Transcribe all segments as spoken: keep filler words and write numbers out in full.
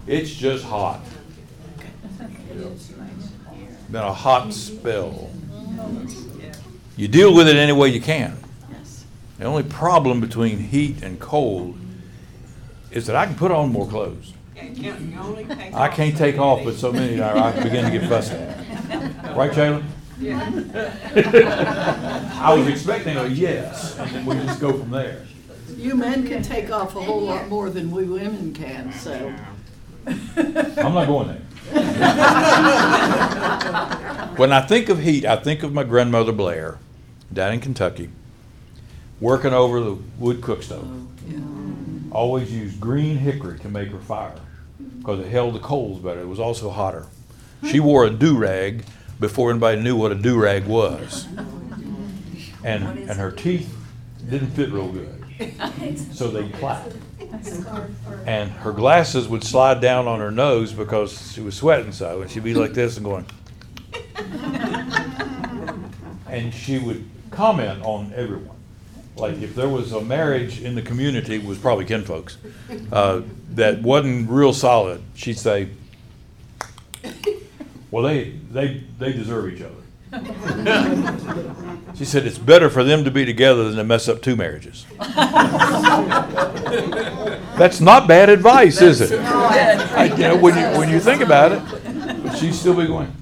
It's just hot. Been a hot spell. You deal with it any way you can. The only problem between heat and cold is that I can put on more clothes. I can't take off, but so many I begin to get fussy. Right, Shayla? Yeah. I was expecting a yes, and then we just go from there. You men can take off a whole lot more than we women can, so. I'm not going there. When I think of heat, I think of my grandmother Blair down in Kentucky, working over the wood cook stove. Oh, yeah. Always used green hickory to make her fire because it held the coals better. It was also hotter. She wore a do-rag before anybody knew what a do-rag was. And and her teeth didn't fit real good. So they clapped. And her glasses would slide down on her nose because she was sweating so. And she'd be like this and going. And she would comment on everyone. Like if there was a marriage in the community, it was probably kinfolks, uh, that wasn't real solid, she'd say, well, they, they, they deserve each other. She said, it's better for them to be together than to mess up two marriages. That's not bad advice, is it? I, you know, when you, when you think about it, but she'd still be going.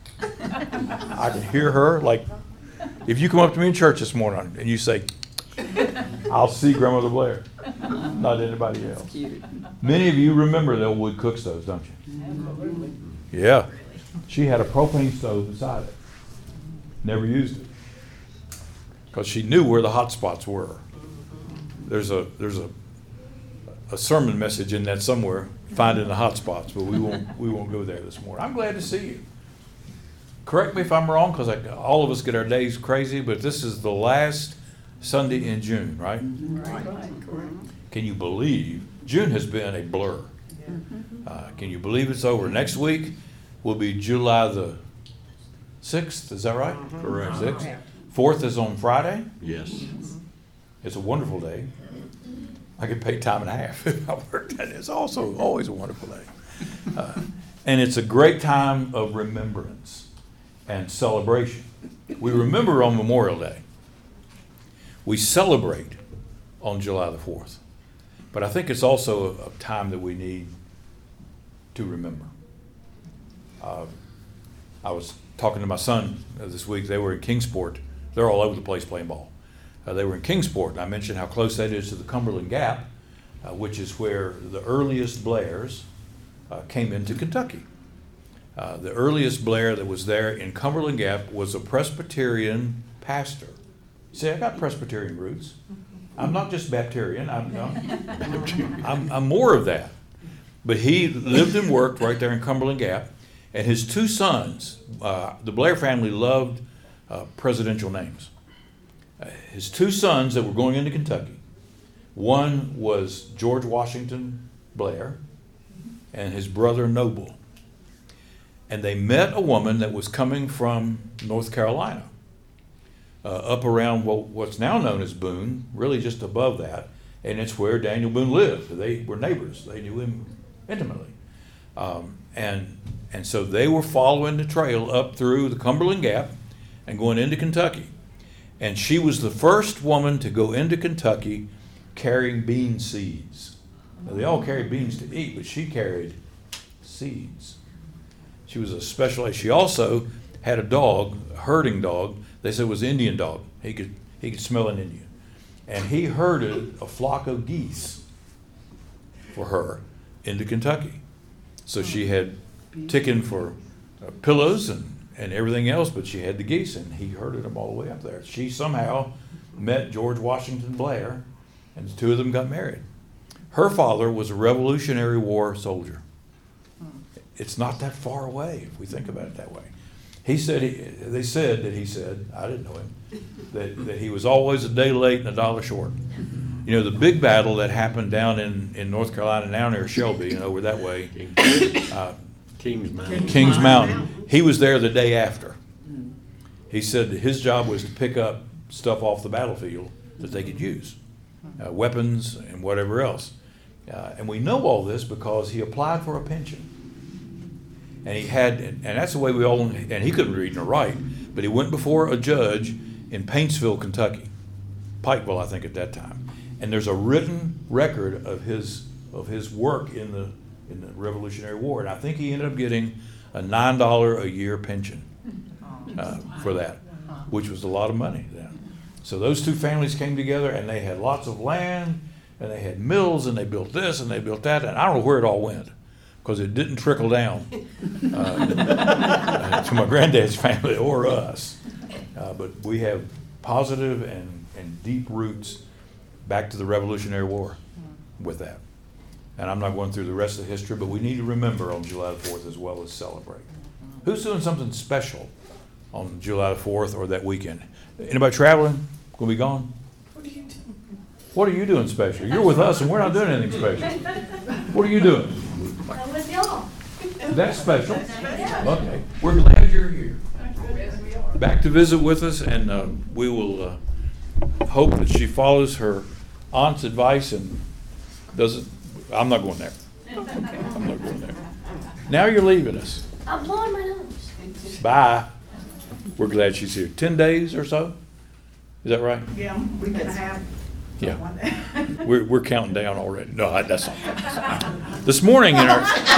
I can hear her, like, if you come up to me in church this morning and you say, I'll see Grandmother Blair, not anybody else. Many of you remember the old wood cook stoves, don't you? Yeah. She had a propane stove beside it. Never used it. Because she knew where the hot spots were. There's a there's a a sermon message in that somewhere, finding the hot spots, but we won't we won't go there this morning. I'm glad to see you. Correct me if I'm wrong, because all of us get our days crazy, but this is the last Sunday in June, right? Right. Can you believe June has been a blur? Uh, can you believe it's over? Next week will be July the sixth, is that right? Correct. sixth. fourth is on Friday. Yes. It's a wonderful day. I get paid time and a half if I work that. It's also always a wonderful day. Uh, and it's a great time of remembrance and celebration. We remember on Memorial Day. We celebrate on July the fourth. But I think it's also a, a time that we need to remember. Uh, I was talking to my son uh, this week. They were in Kingsport. They're all over the place playing ball. Uh, they were in Kingsport, and I mentioned how close that is to the Cumberland Gap, uh, which is where the earliest Blairs uh, came into Kentucky. Uh, the earliest Blair that was there in Cumberland Gap was a Presbyterian pastor. See, I got Presbyterian roots. I'm not just Baptist. I'm, I'm, I'm, I'm more of that. But he lived and worked right there in Cumberland Gap, and his two sons, uh, the Blair family loved uh, presidential names. Uh, his two sons that were going into Kentucky, one was George Washington Blair and his brother Noble. And they met a woman that was coming from North Carolina, uh, up around what, what's now known as Boone, really just above that, and it's where Daniel Boone lived. They were neighbors. They knew him intimately. Um, and and so they were following the trail up through the Cumberland Gap and going into Kentucky. And she was the first woman to go into Kentucky carrying bean seeds. Now, they all carried beans to eat, but she carried seeds. She was a special. She also had a dog, a herding dog. They said it was an Indian dog. He could he could smell an Indian. And he herded a flock of geese for her into Kentucky. So she had ticking for uh, pillows and, and everything else, but she had the geese, and he herded them all the way up there. She somehow met George Washington Blair, and the two of them got married. Her father was a Revolutionary War soldier. It's not that far away if we think about it that way. He said, he, they said that he said, I didn't know him, that, that he was always a day late and a dollar short. You know, the big battle that happened down in, in North Carolina, now near Shelby and over that way, uh, Kings Mountain. Kings Mountain, he was there the day after. He said that his job was to pick up stuff off the battlefield that they could use, uh, weapons and whatever else. Uh, and we know all this because he applied for a pension. And he had, and that's the way we all, and he couldn't read nor write, but he went before a judge in Paintsville, Kentucky, Pikeville, I think at that time. And there's a written record of his of his work in the in the Revolutionary War. And I think he ended up getting a nine dollars a year pension uh, for that, which was a lot of money then. So those two families came together, and they had lots of land, and they had mills, and they built this, and they built that, and I don't know where it all went, because it didn't trickle down uh, to my granddad's family or us. Uh, but we have positive and, and deep roots back to the Revolutionary War with that. And I'm not going through the rest of the history, but we need to remember on July the fourth as well as celebrate. Who's doing something special on July the fourth or that weekend? Anybody traveling? Going to be gone? What are you doing? What are you doing special? You're with us and we're not doing anything special. What are you doing? I'm with y'all. That's special. Okay. We're glad you're here. Back to visit with us, and uh, we will uh, hope that she follows her aunt's advice and doesn't. I'm not going there. I'm not going there. Now you're leaving us. I'm blowing my nose. Bye. We're glad she's here. Ten days or so? Is that right? Yeah, week and a half. Yeah. One day. We're we're counting down already. No, I- that's not. This morning in our.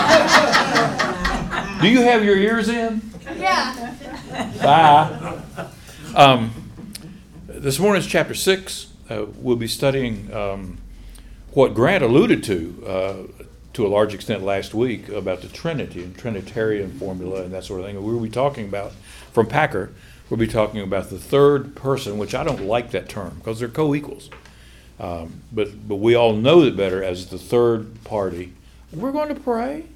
Do you have your ears in? Yeah. Bye. Um, this morning's chapter six. Uh, we'll be studying um, what Grant alluded to uh, to a large extent last week about the Trinity and Trinitarian formula and that sort of thing. We'll be talking about, from Packer, we'll be talking about the third person, which I don't like that term because they're co-equals. Um, but but we all know it better as the third party. We're going to pray.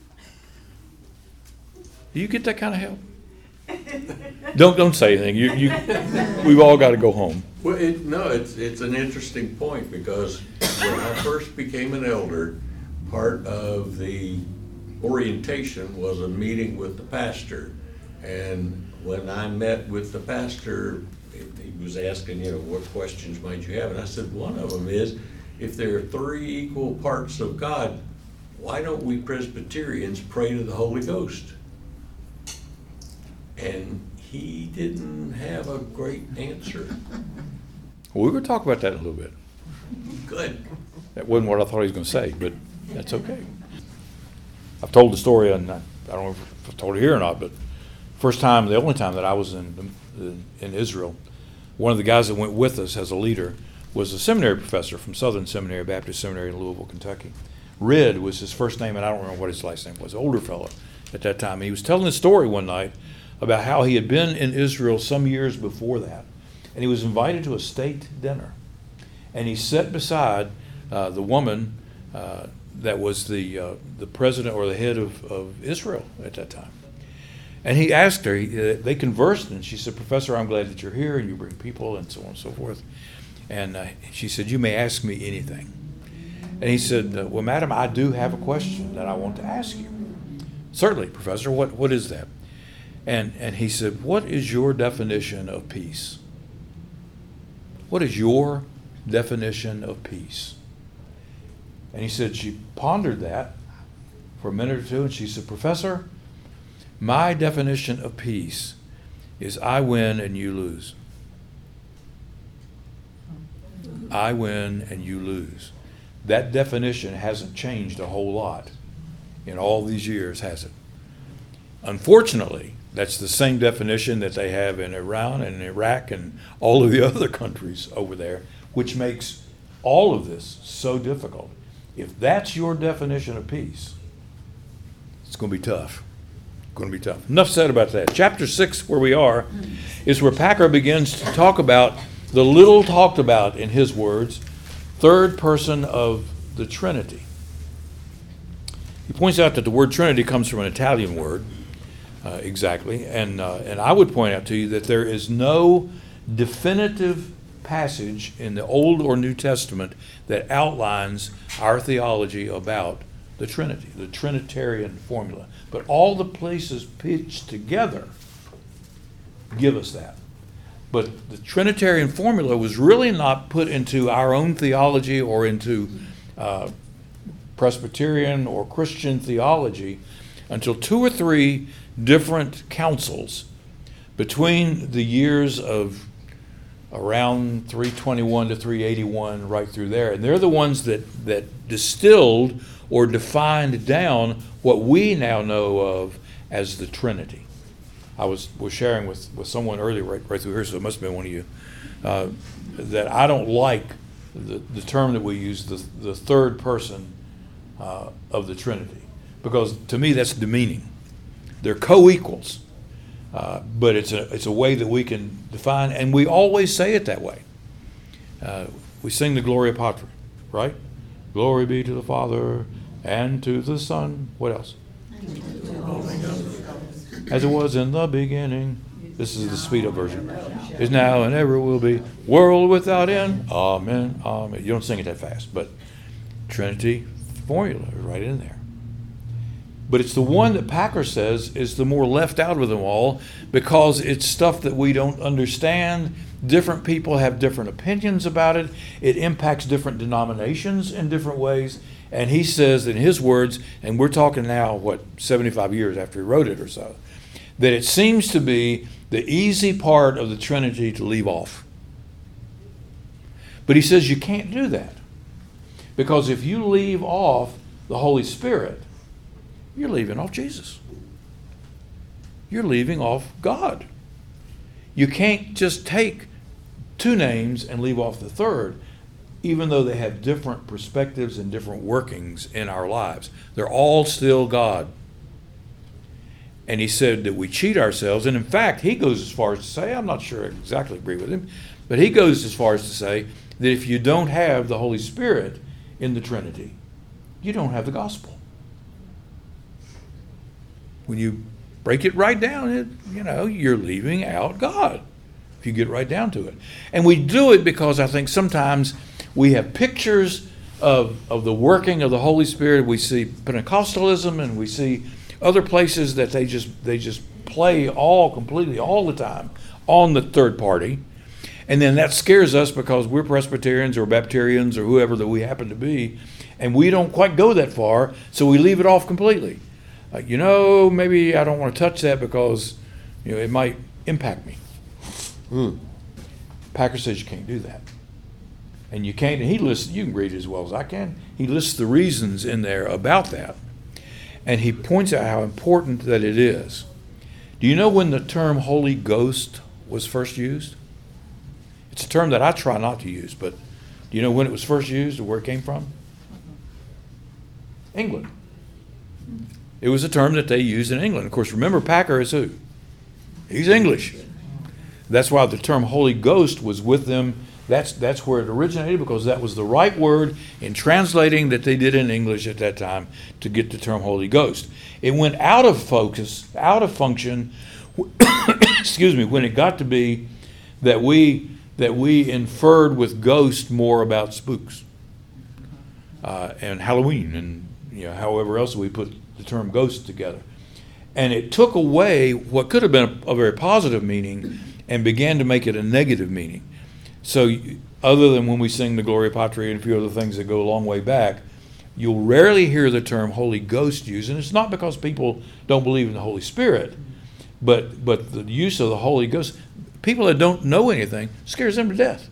Do you get that kind of help? Don't don't say anything. You you. We've all got to go home. Well, it, no, it's it's an interesting point because when I first became an elder, part of the orientation was a meeting with the pastor, and when I met with the pastor, he was asking, you know, what questions might you have, and I said one of them is, if there are three equal parts of God, why don't we Presbyterians pray to the Holy Ghost? And he didn't have a great answer. Well, we're going to talk about that in a little bit. Good. That wasn't what I thought he was going to say, but that's okay. I've told the story, and I, I don't know if I've told it here or not, but first time, the only time that I was in, in in Israel, one of the guys that went with us as a leader was a seminary professor from Southern Seminary, Baptist Seminary in Louisville, Kentucky. Rid was his first name, and I don't remember what his last name was. An older fellow at that time. He was telling a story one night about how he had been in Israel some years before that, and he was invited to a state dinner. And he sat beside uh, the woman uh, that was the uh, the president or the head of, of Israel at that time. And he asked her, he, uh, they conversed, and she said, Professor, I'm glad that you're here, and you bring people, and so on and so forth. And uh, she said, you may ask me anything. And he said, uh, well, madam, I do have a question that I want to ask you. Certainly, Professor, what, what is that? And and he said, what is your definition of peace? What is your definition of peace? And he said, she pondered that for a minute or two, and she said, Professor, my definition of peace is I win and you lose. I win and you lose. That definition hasn't changed a whole lot in all these years, has it? Unfortunately, that's the same definition that they have in Iran and Iraq and all of the other countries over there, which makes all of this so difficult. If that's your definition of peace, it's going to be tough. Going to be tough. Enough said about that. Chapter six, where we are, is where Packer begins to talk about the little talked about, in his words, third person of the Trinity. He points out that the word Trinity comes from an Italian word, uh, exactly, and uh, and I would point out to you that there is no definitive passage in the Old or New Testament that outlines our theology about the Trinity, the Trinitarian formula. But all the places pitched together give us that. But the Trinitarian formula was really not put into our own theology or into uh, Presbyterian or Christian theology until two or three different councils between the years of around three twenty-one to three eighty-one, right through there. And they're the ones that, that distilled or defined down what we now know of as the Trinity. I was, was sharing with, with someone earlier right, right through here, so it must have been one of you, uh, that I don't like the, the term that we use, the, the third person uh, of the Trinity, because to me that's demeaning. They're co-equals. Uh, but it's a it's a way that we can define, and we always say it that way. Uh, we sing the Gloria Patri, right? Glory be to the Father and to the Son. What else? As it was in the beginning. This is the speed up version. Is now and ever will be. World without end. Amen. Amen. You don't sing it that fast, but Trinity formula is right in there. But it's the one that Packer says is the more left out of them all, because it's stuff that we don't understand. Different people have different opinions about it. It impacts different denominations in different ways. And he says in his words, and we're talking now, what, seventy-five years after he wrote it or so, that it seems to be the easy part of the Trinity to leave off. But he says you can't do that, because if you leave off the Holy Spirit, you're leaving off Jesus. You're leaving off God. You can't just take two names and leave off the third, even though they have different perspectives and different workings in our lives. They're all still God. And he said that we cheat ourselves. And in fact, he goes as far as to say, I'm not sure I exactly agree with him, but he goes as far as to say that if you don't have the Holy Spirit in the Trinity, you don't have the gospel. When you break it right down, it, you know, you're leaving out God, if you get right down to it. And we do it because I think sometimes we have pictures of, of the working of the Holy Spirit. We see Pentecostalism, and we see other places that they just they just play all completely all the time on the third party. And then that scares us because we're Presbyterians or Baptarians or whoever that we happen to be, and we don't quite go that far, so we leave it off completely. Uh, you know, maybe I don't want to touch that because, you know, it might impact me. Mm. Packer says you can't do that. And you can't, and he lists, you can read it as well as I can, he lists the reasons in there about that. And he points out how important that it is. Do you know when the term Holy Ghost was first used? It's a term that I try not to use, but do you know when it was first used or where it came from? England. It was a term that they used in England. Of course, remember, Packer is who? He's English. That's why the term Holy Ghost was with them. That's that's where it originated, because that was the right word in translating that they did in English at that time to get the term Holy Ghost. It went out of focus, out of function, excuse me, when it got to be that we that we inferred with ghost more about spooks uh, and Halloween and, you know, however else we put the term ghost together. And it took away what could have been a, a very positive meaning and began to make it a negative meaning. So other than when we sing the Gloria Patri and a few other things that go a long way back, you'll rarely hear the term Holy Ghost used. And it's not because people don't believe in the Holy Spirit, but but the use of the Holy Ghost, people that don't know anything, scares them to death.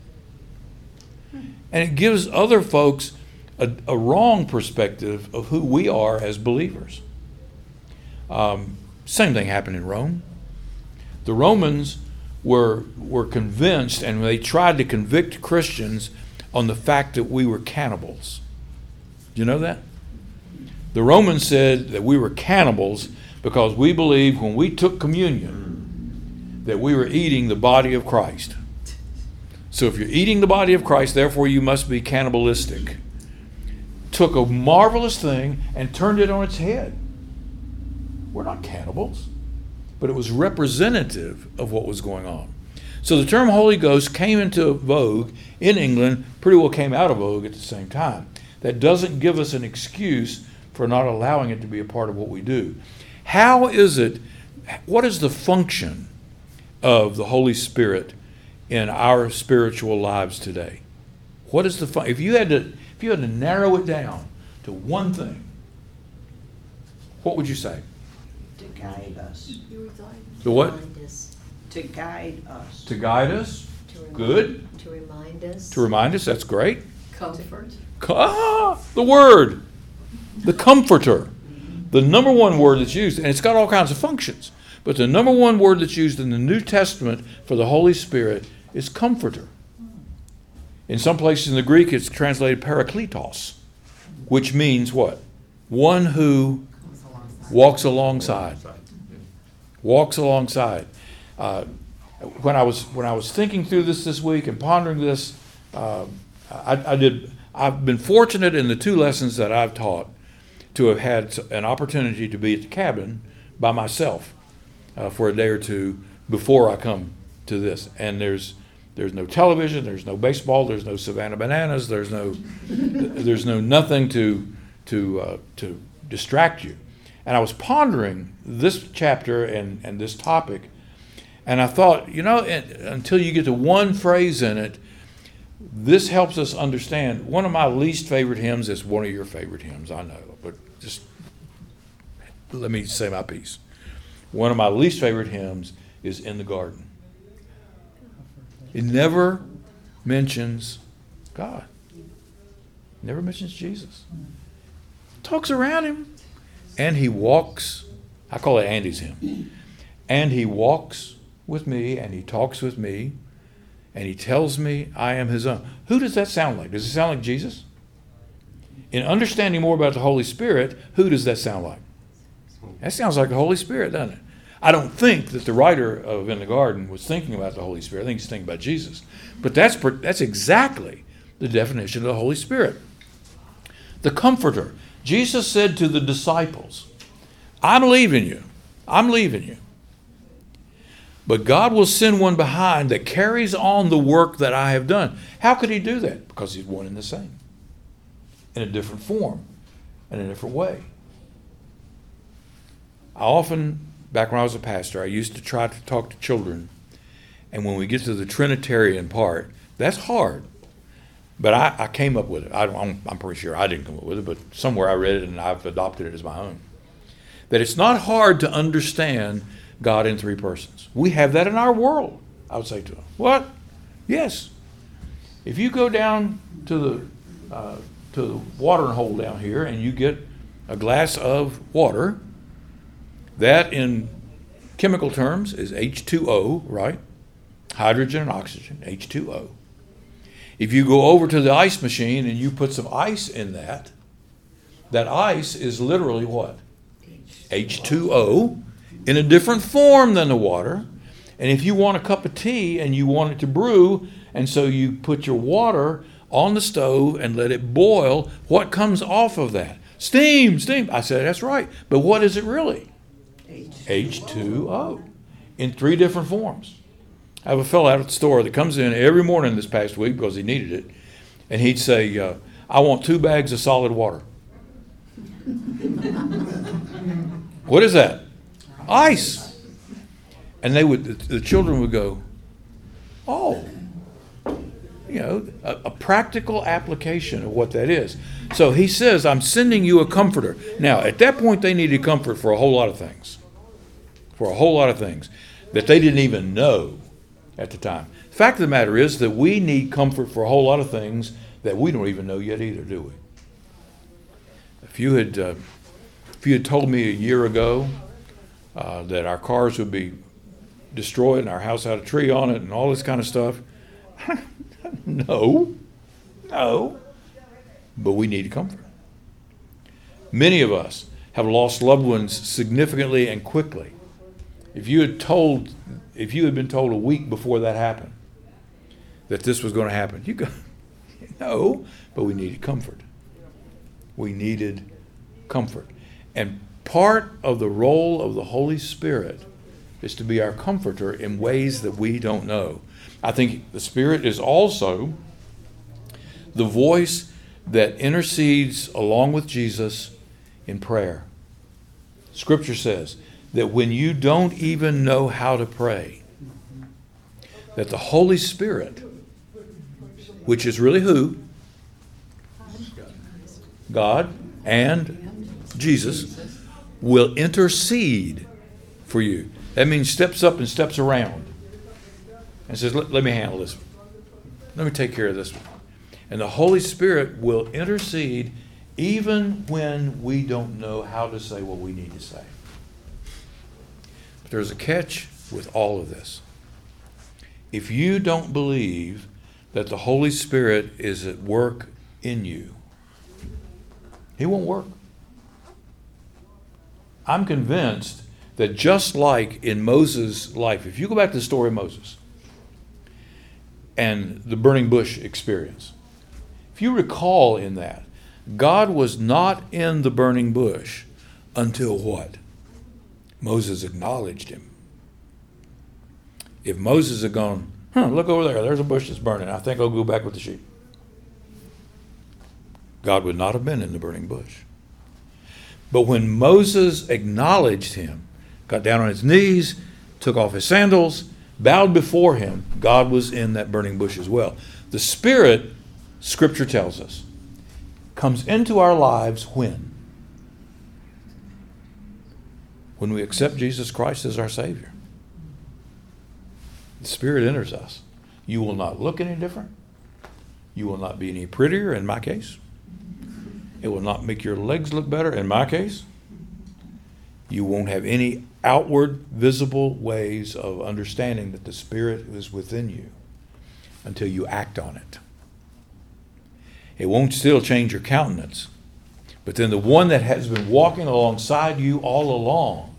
And it gives other folks A, a wrong perspective of who we are as believers. Um, same thing happened in Rome. The Romans were were convinced, and they tried to convict Christians on the fact that we were cannibals. Do you know that? The Romans said that we were cannibals because we believed when we took communion that we were eating the body of Christ. So if you're eating the body of Christ, therefore you must be cannibalistic. Took a marvelous thing and turned it on its head. We're not cannibals, but it was representative of what was going on. So the term Holy Ghost came into vogue in England, pretty well came out of vogue at the same time. That doesn't give us an excuse for not allowing it to be a part of what we do. How is it, what is the function of the Holy Spirit in our spiritual lives today? What is the fun? If you had to If you had to narrow it down to one thing, what would you say? To guide us, The what? Remind us, to guide us. To guide us. to remind- Good. To remind us. To remind us, that's great. Comfort. Ah, the word. The comforter. The number one word that's used, and it's got all kinds of functions, but the number one word that's used in the New Testament for the Holy Spirit is comforter. In some places in the Greek, it's translated parakletos, which means what? One who walks alongside. Walks alongside. Uh, when I was when I was thinking through this this week and pondering this, uh, I, I did. I've been fortunate in the two lessons that I've taught to have had an opportunity to be at the cabin by myself uh, for a day or two before I come to this. And there's there's no television, there's no baseball, there's no Savannah Bananas, there's no there's no nothing to to uh, to distract you. And I was pondering this chapter and, and this topic, and I thought, you know, until you get to one phrase in it, this helps us understand. One of my least favorite hymns is one of your favorite hymns, I know, but just let me say my piece. One of my least favorite hymns is In the Garden. It never mentions God. Never mentions Jesus. Talks around him. And he walks, I call it Andy's hymn. And he walks with me, and he talks with me, and he tells me I am his own. Who does that sound like? Does it sound like Jesus? In understanding more about the Holy Spirit, who does that sound like? That sounds like the Holy Spirit, doesn't it? I don't think that the writer of In the Garden was thinking about the Holy Spirit. I think he's thinking about Jesus. But that's that's exactly the definition of the Holy Spirit. The Comforter. Jesus said to the disciples, I'm leaving you. I'm leaving you. But God will send one behind that carries on the work that I have done. How could he do that? Because he's one and the same. In a different form. In a different way. I often, back when I was a pastor, I used to try to talk to children. And when we get to the Trinitarian part, that's hard. But I, I came up with it. I, I'm, I'm pretty sure I didn't come up with it, but somewhere I read it and I've adopted it as my own. That it's not hard to understand God in three persons. We have that in our world, I would say to them. What? Yes. If you go down to the uh, to the watering hole down here and you get a glass of water, that in chemical terms is H two O, right? Hydrogen and oxygen, H two O. If you go over to the ice machine and you put some ice in that, that ice is literally what? H two O in a different form than the water. And if you want a cup of tea and you want it to brew, and so you put your water on the stove and let it boil, what comes off of that? Steam, steam. I said, that's right. But what is it really? H two O in three different forms. I have a fellow out at the store that comes in every morning this past week because he needed it, and he'd say, uh, I want two bags of solid water. What is that? Ice. And they would, the, the children would go, oh, you know, a, a practical application of what that is. So he says, I'm sending you a comforter. Now, at that point, they needed comfort for a whole lot of things. For a whole lot of things that they didn't even know at the time. The fact of the matter is that we need comfort for a whole lot of things that we don't even know yet either, do we? If you had, uh, if you had told me a year ago uh, that our cars would be destroyed and our house had a tree on it and all this kind of stuff, no, no. But we need comfort. Many of us have lost loved ones significantly and quickly. If you had told, if you had been told a week before that happened that this was going to happen, you go, no, but we needed comfort. We needed comfort. And part of the role of the Holy Spirit is to be our comforter in ways that we don't know. I think the Spirit is also the voice that intercedes along with Jesus in prayer. Scripture says that when you don't even know how to pray, that the Holy Spirit, which is really who? God and Jesus will intercede for you. That means steps up and steps around and says, let, let me handle this one. Let me take care of this one. And the Holy Spirit will intercede even when we don't know how to say what we need to say. But there's a catch with all of this. If you don't believe that the Holy Spirit is at work in you, He won't work. I'm convinced that just like in Moses' life, if you go back to the story of Moses and the burning bush experience, if you recall in that, God was not in the burning bush until what? Moses acknowledged Him. If Moses had gone, huh, look over there, there's a bush that's burning, I think I'll go back with the sheep, God would not have been in the burning bush. But when Moses acknowledged Him, got down on his knees, took off his sandals, bowed before Him, God was in that burning bush as well. The Spirit, Scripture tells us, comes into our lives when? When we accept Jesus Christ as our Savior. The Spirit enters us. You will not look any different. You will not be any prettier, in my case. It will not make your legs look better, in my case. You won't have any outward, visible ways of understanding that the Spirit is within you until you act on it. It won't still change your countenance, but then the one that has been walking alongside you all along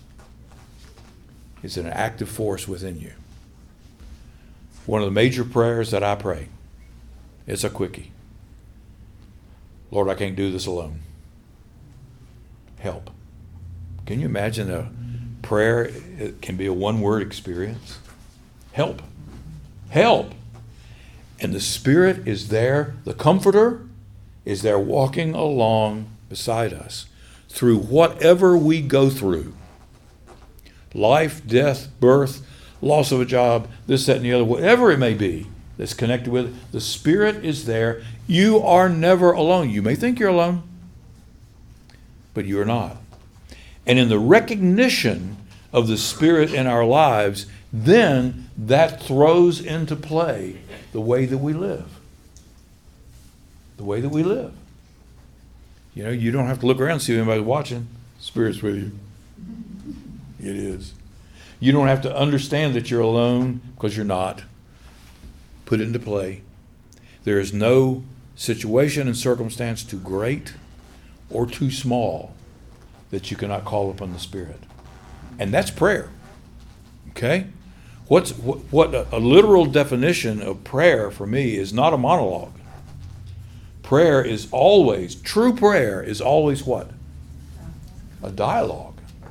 is an active force within you. One of the major prayers that I pray, it's a quickie. Lord, I can't do this alone. Help. Can you imagine a prayer? It can be a one-word experience. Help. Help. And the Spirit is there. The Comforter is there walking along beside us through whatever we go through. Life, death, birth, loss of a job, this, that, and the other, whatever it may be that's connected with it, the Spirit is there. You are never alone. You may think you're alone, but you are not. And in the recognition of the Spirit in our lives, then that throws into play the way that we live. The way that we live. You know, you don't have to look around and see if anybody's watching. Spirit's with you. It is. You don't have to understand that you're alone, because you're not. Put it into play. There is no situation and circumstance too great or too small that you cannot call upon the Spirit. And that's prayer. Okay? What's what, what a, a literal definition of prayer for me is not a monologue. Prayer is always, true prayer is always what? A dialogue.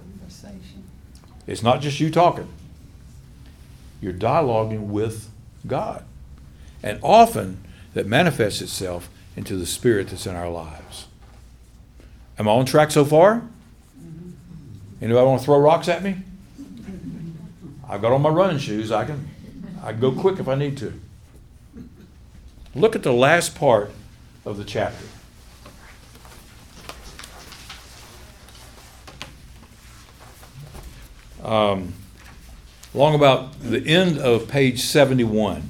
It's not just you talking. You're dialoguing with God. And often that manifests itself into the Spirit that's in our lives. Am I on track so far? Anybody want to throw rocks at me? I've got on my running shoes. I can, I can go quick if I need to. Look at the last part of the chapter. Um, along about the end of page seventy-one.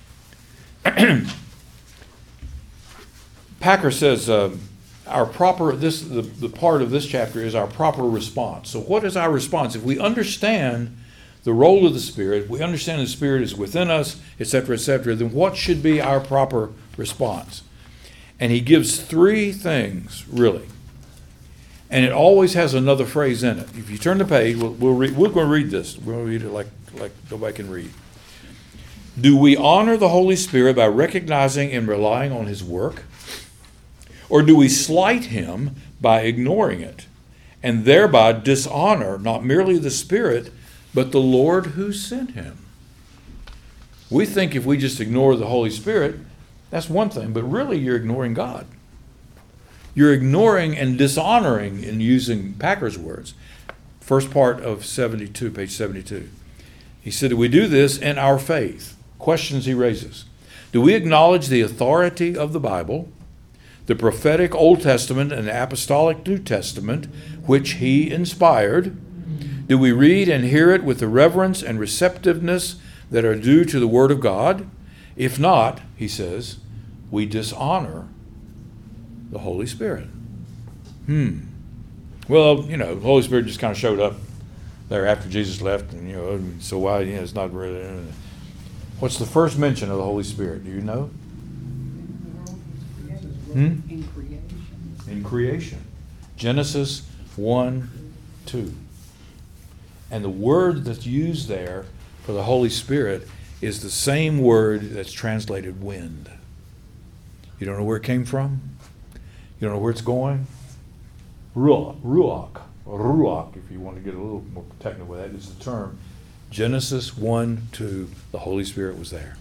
Packer says uh, our proper this the, the part of this chapter is our proper response. So what is our response? If we understand the role of the Spirit, we understand the Spirit is within us, et cetera, et cetera, then what should be our proper response? And he gives three things, really. And it always has another phrase in it. If you turn the page, we'll, we'll read, we're going to read this. We're going to read it like, like go back and read. Do we honor the Holy Spirit by recognizing and relying on His work? Or do we slight Him by ignoring it and thereby dishonor not merely the Spirit, but the Lord who sent Him? We think if we just ignore the Holy Spirit, that's one thing, but really you're ignoring God. You're ignoring and dishonoring, in using Packer's words. First part of seventy-two, page seventy-two. He said that we do this in our faith. Questions he raises. Do we acknowledge the authority of the Bible, the prophetic Old Testament and the apostolic New Testament, which he inspired? Do we read and hear it with the reverence and receptiveness that are due to the Word of God? If not, he says, we dishonor the Holy Spirit. Hmm. Well, you know, the Holy Spirit just kind of showed up there after Jesus left, and you know, so why? You know, it's not really. What's the first mention of the Holy Spirit? Do you know? Hmm? In creation. In creation, Genesis one, two, and the word that's used there for the Holy Spirit is the same word that's translated wind. You don't know where it came from? You don't know where it's going? Ruach, ruach, or ruach, if you want to get a little more technical with that, is the term. Genesis one, two, the Holy Spirit was there.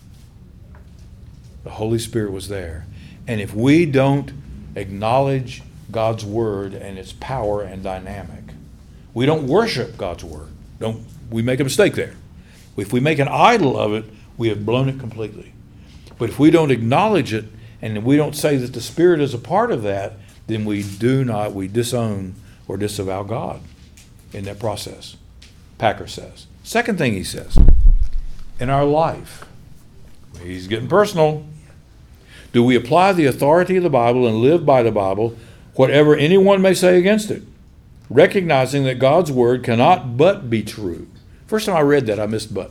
The Holy Spirit was there. And if we don't acknowledge God's Word and its power and dynamic, we don't worship God's Word. Don't we make a mistake there. If we make an idol of it, we have blown it completely. But if we don't acknowledge it and we don't say that the Spirit is a part of that, then we do not, we disown or disavow God in that process, Packer says. Second thing he says, in our life, he's getting personal. Do we apply the authority of the Bible and live by the Bible, whatever anyone may say against it, recognizing that God's Word cannot but be true? First time I read that, I missed but.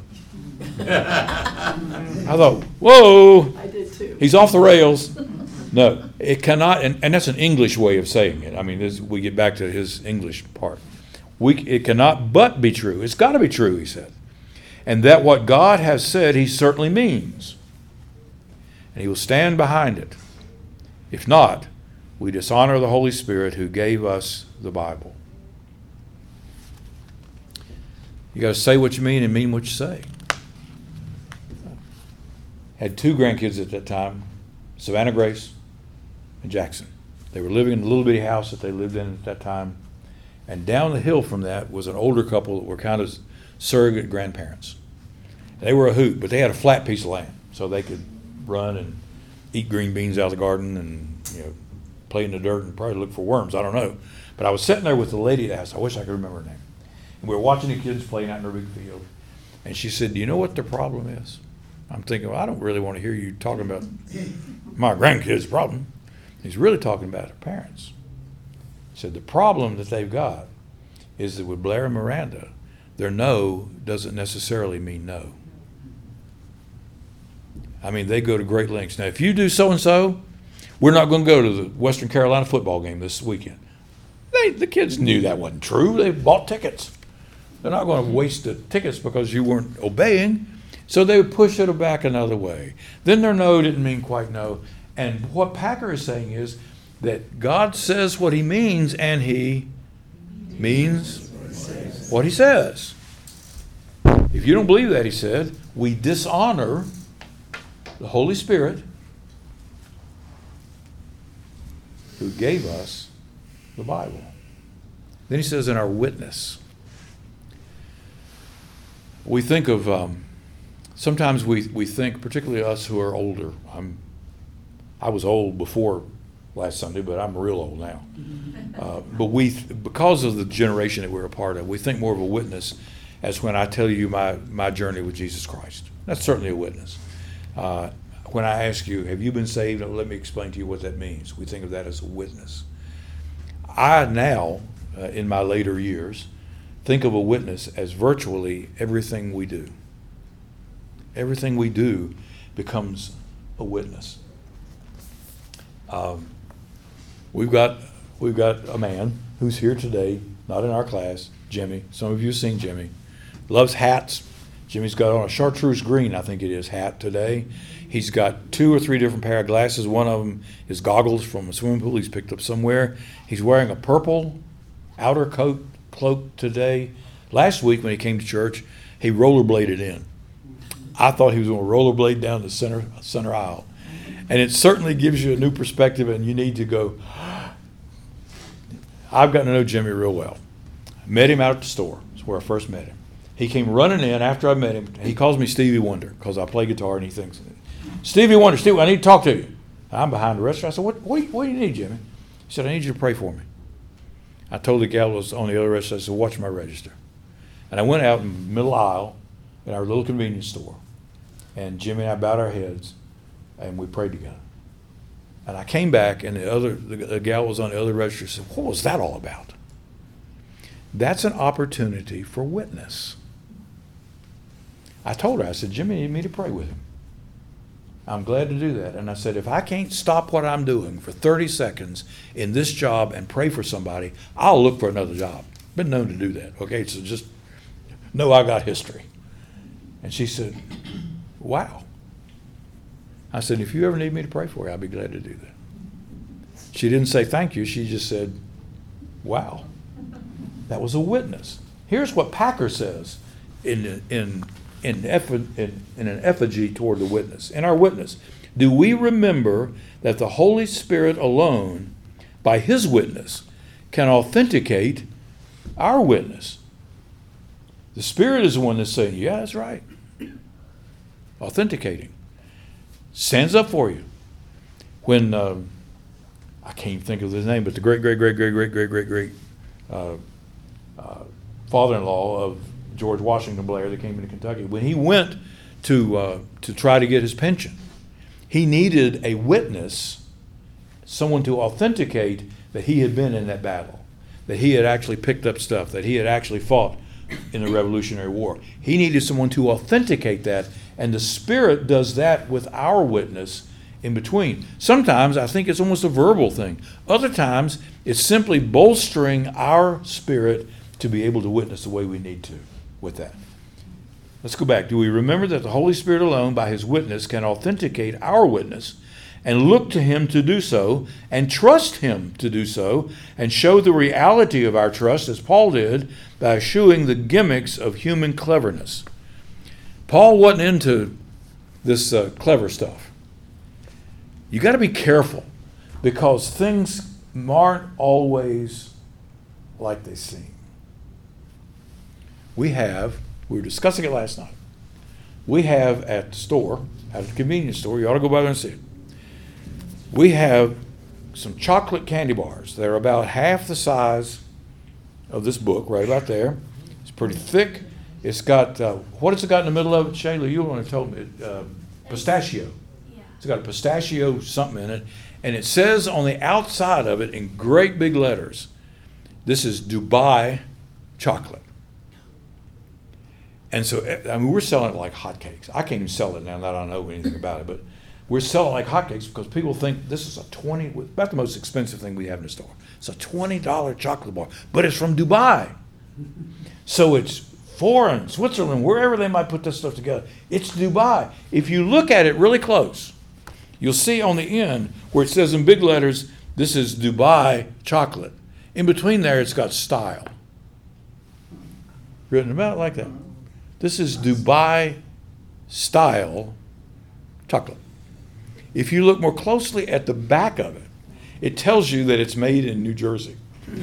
I thought, whoa, I did too. he's off the rails. No, it cannot, and, and that's an English way of saying it. I mean, this, we get back to his English part. We, it cannot but be true. It's got to be true, he said. And that what God has said, he certainly means. And he will stand behind it. If not, we dishonor the Holy Spirit who gave us the Bible. You got to say what you mean and mean what you say. Had two grandkids at that time, Savannah Grace and Jackson. They were living in a little bitty house that they lived in at that time. And down the hill from that was an older couple that were kind of surrogate grandparents. They were a hoot, but they had a flat piece of land, so they could run and eat green beans out of the garden and, you know, play in the dirt and probably look for worms. I don't know. But I was sitting there with the lady at the house. I wish I could remember her name. And we were watching the kids playing out in their big field. And she said, do you know what their problem is? I'm thinking, well, I don't really want to hear you talking about my grandkids' problem. He's really talking about her parents. He said, the problem that they've got is that with Blair and Miranda, their no doesn't necessarily mean no. I mean, they go to great lengths. Now, if you do so-and-so, we're not going to go to the Western Carolina football game this weekend. They, the kids knew that wasn't true. They bought tickets. They're not going to waste the tickets because you weren't obeying. So they would push it back another way. Then their no didn't mean quite no. And what Packer is saying is that God says what he means, and he means what he says. If you don't believe that, he said, we dishonor the Holy Spirit who gave us the Bible. Then he says, in our witness. We think of, um, sometimes we, we think, particularly us who are older. I'm, I was old before last Sunday, but I'm real old now. Uh, but we, because of the generation that we're a part of, we think more of a witness as when I tell you my, my journey with Jesus Christ. That's certainly a witness. Uh, when I ask you, have you been saved? Let me explain to you what that means. We think of that as a witness. I now, uh, in my later years, think of a witness as virtually everything we do. Everything we do becomes a witness. Um, we've got we've got a man who's here today, not in our class, Jimmy. Some of you have seen Jimmy. Loves hats. Jimmy's got on a chartreuse green, I think it is, hat today. He's got two or three different pair of glasses. One of them is goggles from a swimming pool he's picked up somewhere. He's wearing a purple outer coat cloak today. Last week when he came to church, he rollerbladed in. I thought he was going to rollerblade down the center center aisle. And it certainly gives you a new perspective, and you need to go, I've gotten to know Jimmy real well. I met him out at the store. That's where I first met him. He came running in after I met him. He calls me Stevie Wonder because I play guitar, and he thinks, Stevie Wonder, Stevie, I need to talk to you. I'm behind the register. I said, what, what, do you, what do you need, Jimmy? He said, I need you to pray for me. I told the gal that was on the other register, I said, watch my register. And I went out in the middle aisle in our little convenience store. And Jimmy and I bowed our heads and we prayed together. And I came back and the other the, the gal was on the other register and said, what was that all about? That's an opportunity for witness. I told her, I said, Jimmy needed me to pray with him. I'm glad to do that. And I said, if I can't stop what I'm doing for thirty seconds in this job and pray for somebody, I'll look for another job. Been known to do that. Okay, so just know I got history. And she said, wow. I said, if you ever need me to pray for you, I'll be glad to do that. She didn't say thank you. She just said, wow. That was a witness. Here's what Packer says in in in, in in an effigy toward the witness. In our witness, do we remember that the Holy Spirit alone, by his witness, can authenticate our witness? The Spirit is the one that's saying, yeah, that's right. Authenticating. Stands up for you. When, uh, I can't even think of his name, but the great, great, great, great, great, great, great, great uh, uh, father-in-law of George Washington Blair that came into Kentucky, when he went to uh, to try to get his pension, he needed a witness, someone to authenticate that he had been in that battle, that he had actually picked up stuff, that he had actually fought in the Revolutionary War. He needed someone to authenticate that, and the Spirit does that with our witness in between. Sometimes I think it's almost a verbal thing. Other times it's simply bolstering our spirit to be able to witness the way we need to with that. Let's go back. Do we remember that the Holy Spirit alone, by his witness, can authenticate our witness and look to him to do so and trust him to do so and show the reality of our trust, as Paul did, by eschewing the gimmicks of human cleverness? Paul wasn't into this uh, clever stuff. You got to be careful because things aren't always like they seem. We have, we were discussing it last night, we have at the store, at the convenience store, you ought to go by there and see it, we have some chocolate candy bars. They're about half the size of this book, right about there. It's pretty thick. It's got, uh, what has it got in the middle of it, Shayla? You want to tell me. Uh, pistachio. Yeah. It's got a pistachio something in it. And it says on the outside of it in great big letters, this is Dubai chocolate. And so, I mean, we're selling it like hotcakes. I can't even sell it now that I don't know anything about it, but we're selling like hotcakes because people think this is a twenty, about the most expensive thing we have in the store. It's a twenty dollar chocolate bar, but it's from Dubai. So it's foreign, Switzerland, wherever they might put this stuff together. It's Dubai. If you look at it really close, you'll see on the end where it says in big letters, this is Dubai chocolate. In between there, it's got style written about it like that. This is Dubai style chocolate. If you look more closely at the back of it, it tells you that it's made in New Jersey.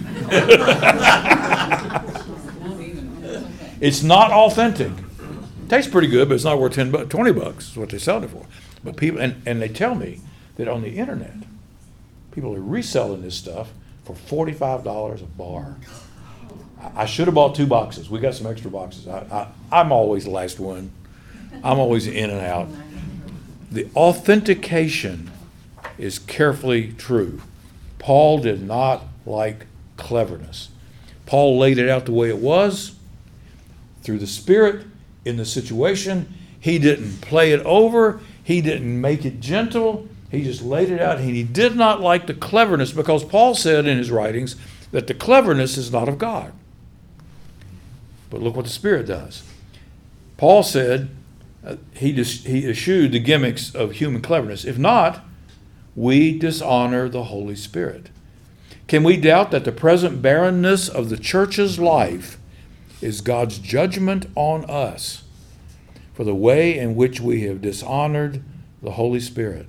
It's not authentic. Tastes pretty good, but it's not worth ten bucks, twenty bucks is what they sell it for. But people, and, and they tell me that on the internet, people are reselling this stuff for forty-five dollars a bar. I, I should have bought two boxes. We got some extra boxes. I, I, I'm always the last one. I'm always in and out. The authentication is carefully true. Paul did not like cleverness. Paul laid it out the way it was, through the Spirit, in the situation. He didn't play it over. He didn't make it gentle. He just laid it out. And he did not like the cleverness because Paul said in his writings that the cleverness is not of God. But look what the Spirit does. Paul said uh, he, dis- he eschewed the gimmicks of human cleverness. If not, we dishonor the Holy Spirit. Can we doubt that the present barrenness of the church's life is God's judgment on us for the way in which we have dishonored the Holy Spirit?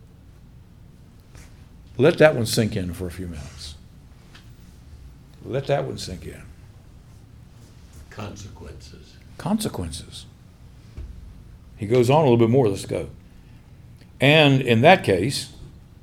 Let that one sink in for a few minutes. Let that one sink in. Consequences. Consequences. He goes on a little bit more. Let's go. And in that case,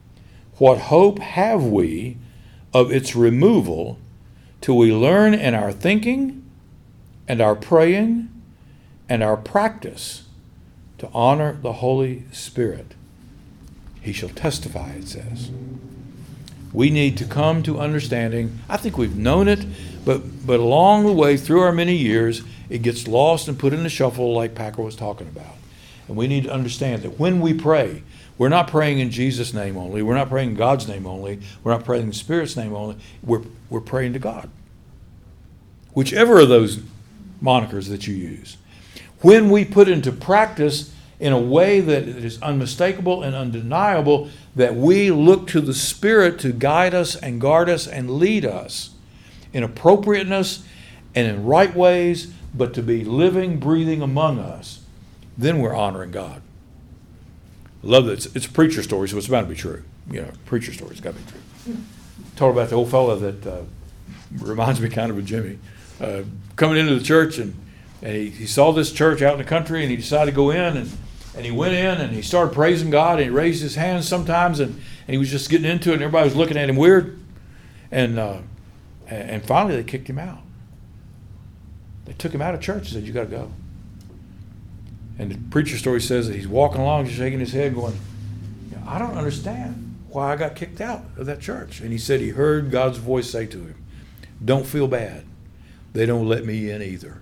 what hope have we of its removal till we learn in our thinking and our praying and our practice to honor the Holy Spirit? He shall testify, it says. We need to come to understanding. I think we've known it, but, but along the way, through our many years, it gets lost and put in the shuffle like Packer was talking about. And we need to understand that when we pray, we're not praying in Jesus' name only. We're not praying in God's name only. We're not praying in the Spirit's name only. We're, we're praying to God. Whichever of those monikers that you use. When we put into practice in a way that is unmistakable and undeniable, that we look to the Spirit to guide us and guard us and lead us in appropriateness and in right ways, but to be living, breathing among us, then we're honoring God. I love that. It's, it's a preacher story, so it's bound to be true. You know, preacher story, it's got to be true. Told about the old fellow that uh, reminds me kind of of Jimmy. Uh, coming into the church, and, and he, he saw this church out in the country, and he decided to go in, and, and he went in, and he started praising God, and he raised his hands sometimes, and, and he was just getting into it, and everybody was looking at him weird. And, uh, and finally they kicked him out. They took him out of church and said, you got to go. And the preacher story says that he's walking along, just shaking his head, going, I don't understand why I got kicked out of that church. And he said he heard God's voice say to him, don't feel bad. They don't let me in either.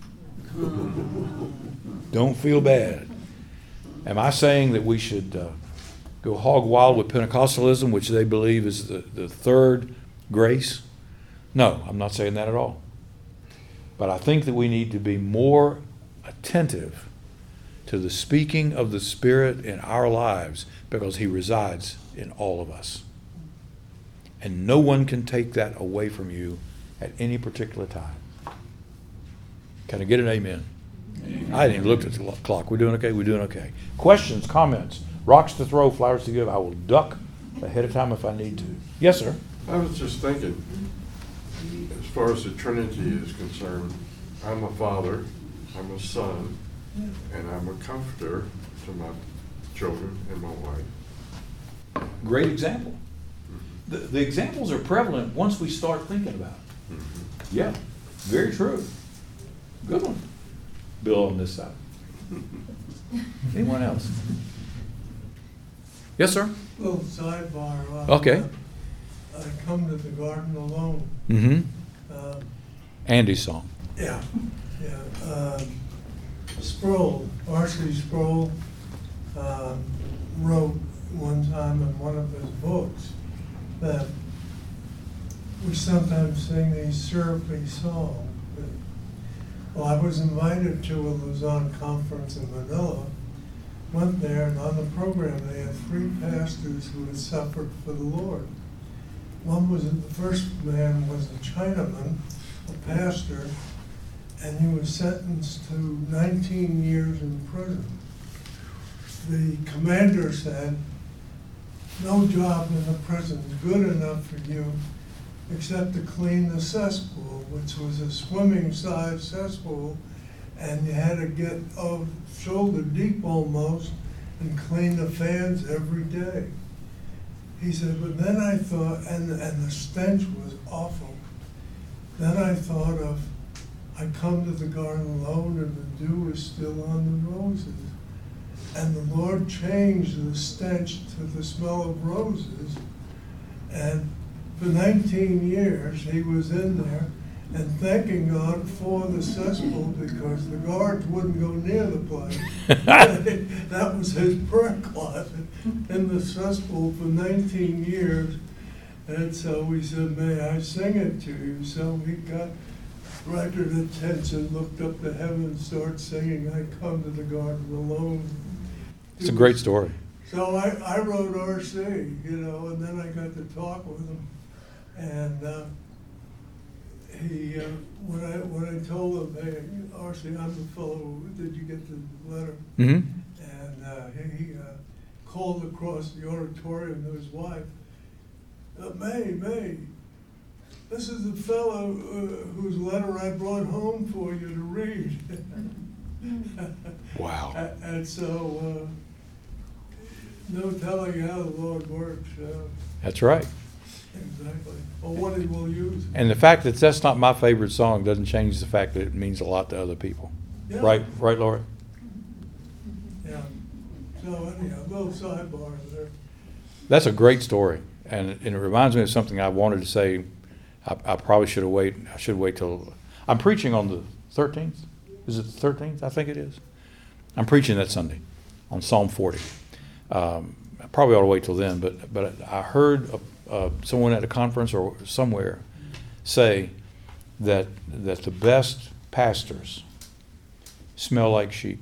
Don't feel bad. Am I saying that we should uh, go hog wild with Pentecostalism, which they believe is the, the third grace? No, I'm not saying that at all. But I think that we need to be more attentive to the speaking of the Spirit in our lives, because He resides in all of us. And no one can take that away from you at any particular time. Can I get an amen? Amen. I hadn't even looked at the clock. We're doing okay? We're doing okay. Questions, comments, rocks to throw, flowers to give. I will duck ahead of time if I need to. Yes, sir. I was just thinking, as far as the Trinity is concerned, I'm a father, I'm a son, and I'm a comforter to my children and my wife. Great example. The, the examples are prevalent once we start thinking about it. Mm-hmm. Yeah, very true. Good one. Bill on this side. Anyone else? Yes, sir. Little sidebar. uh, Okay. I come to the garden alone. Mm-hmm. Um, Andy's song. Yeah, yeah. Um, Sproul, R C Sproul, um, wrote one time in one of his books that we sometimes sing these syrupy songs. Well, I was invited to a Luzon conference in Manila, went there, and on the program they had three pastors who had suffered for the Lord. One was, the first man was a Chinaman, a pastor, and he was sentenced to nineteen years in prison. The commander said, no job in the prison is good enough for you except to clean the cesspool, which was a swimming-sized cesspool, and you had to get oh, shoulder deep almost and clean the fans every day. He said, but then I thought, and, and the stench was awful. Then I thought of, I come to the garden alone and the dew is still on the roses. And the Lord changed the stench to the smell of roses. And for nineteen years, he was in there and thanking God for the cesspool because the guards wouldn't go near the place. That was his prayer closet in the cesspool for nineteen years. And so we said, may I sing it to you? So he got record attention, looked up to heaven, started singing, I come to the garden alone. It's a great story. So I, I wrote R C, you know, and then I got to talk with him. And uh, he, uh, when I when I told him, hey, R C, I'm the fellow, did you get the letter? Mm-hmm. And uh, he, he uh, called across the auditorium to his wife, uh, May, May, this is the fellow uh, whose letter I brought home for you to read. Wow. And so uh, no telling how the Lord works, yeah, That's right. exactly, or what he will use. And the fact that that's not my favorite song doesn't change the fact that it means a lot to other people. Yeah. Right, right, Laura? Yeah, so anyhow, a little sidebar there. That's a great story, and it, and it reminds me of something I wanted to say. I, I probably should have waited. I should wait till I'm preaching on the thirteenth. Is it the thirteenth? I think it is. I'm preaching that Sunday on Psalm forty. Um, I probably ought to wait till then, but but I heard a, uh, someone at a conference or somewhere say that that the best pastors smell like sheep.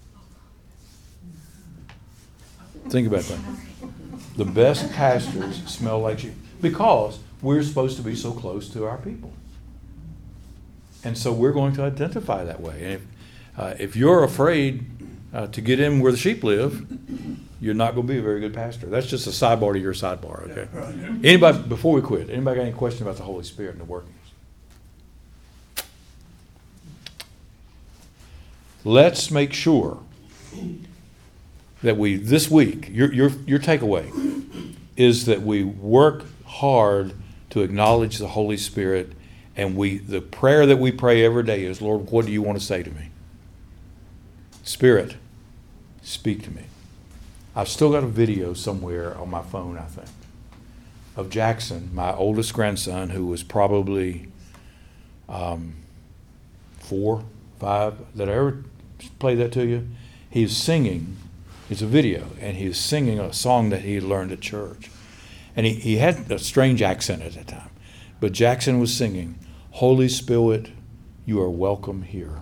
Think about that. The best pastors smell like sheep because we're supposed to be so close to our people. And so we're going to identify that way. And if, uh, if you're afraid uh, to get in where the sheep live, you're not going to be a very good pastor. That's just a sidebar to your sidebar, okay? Yeah, right. Anybody, before we quit, anybody got any question about the Holy Spirit and the workings? Let's make sure that we, this week, your, your, your takeaway is that we work hard to acknowledge the Holy Spirit, and we, the prayer that we pray every day is, Lord, what do you want to say to me? Spirit, speak to me. I've still got a video somewhere on my phone, I think, of Jackson, my oldest grandson, who was probably um, four, five. Did I ever play that to you? He's singing. It's a video, and he was singing a song that he had learned at church. And he, he had a strange accent at that time. But Jackson was singing, Holy Spirit, you are welcome here.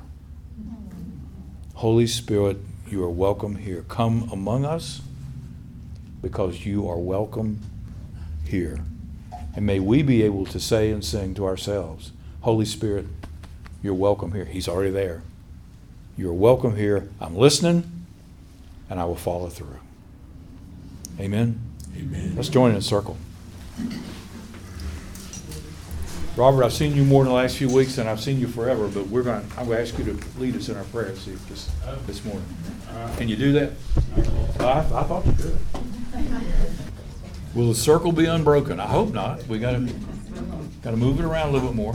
Holy Spirit, you are welcome here. Come among us because you are welcome here. And may we be able to say and sing to ourselves, Holy Spirit, you're welcome here. He's already there. You're welcome here. I'm listening, and I will follow through. Amen? Amen. Let's join in a circle. Robert, I've seen you more in the last few weeks than I've seen you forever, but we're going to, I'm going to ask you to lead us in our prayer this, this, this morning. Can you do that? I, I thought you could. Will the circle be unbroken? I hope not. We got to got to move it around a little bit more.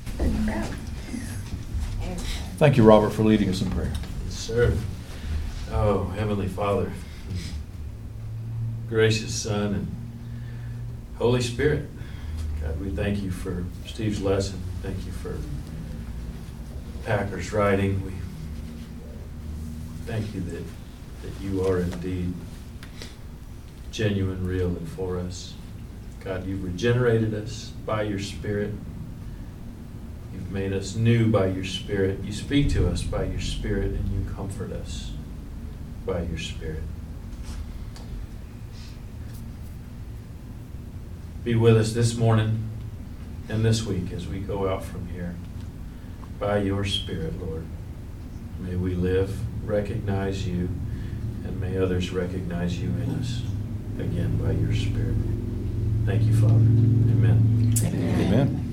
Thank you, Robert, for leading us in prayer. Yes, sir. Oh, Heavenly Father, gracious Son, and Holy Spirit, God, we thank you for Steve's lesson. Thank you for Packer's writing. We thank you that, that you are indeed genuine, real, and for us. God, you've regenerated us by your Spirit. You've made us new by your Spirit. You speak to us by your Spirit, and you comfort us by your Spirit. Be with us this morning and this week as we go out from here. By your Spirit, Lord, may we live, recognize you, and may others recognize you in us, again, by your Spirit. Thank you, Father. Amen. Amen.